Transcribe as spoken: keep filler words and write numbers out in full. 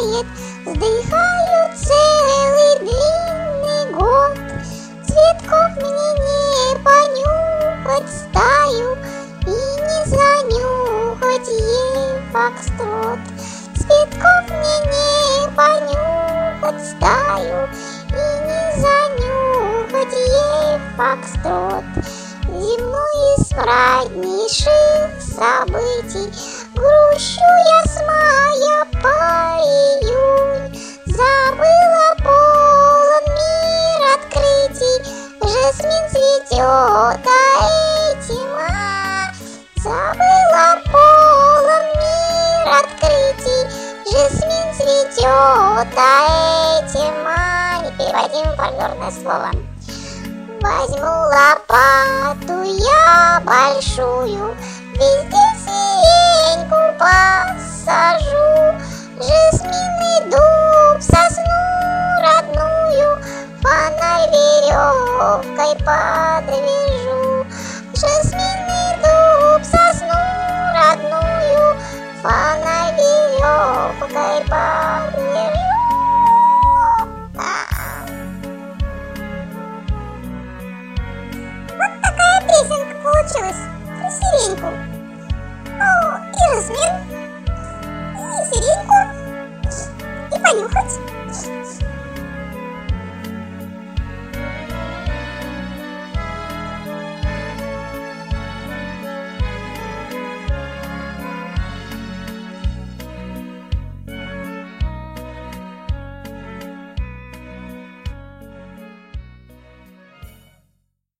тает, вздыхаю целый длинный год. Цветков мне не понюхать стаю и не занюхать ей фокстрот. Цветков мне не понюхать стаю и не занюхать ей фокстрот. Земной из празднейших событий грущу я с мая по июнь. Забыла полон мир открытий, жасмин цветет, а эти ма. Забыла полон мир открытий, жасмин цветет, а эти ма. Непереводимое фольклорное слово. Возьму лопату я большую, везде сиреньку посажу, жасминный дуб, сосну родную, фонарь веревкой подвяжу. Жасминный дуб, сосну родную, фонарь веревкой подвяжу. Песенка получилась про сиреньку. Ну, и жасмин, и сиреньку, и понюхать.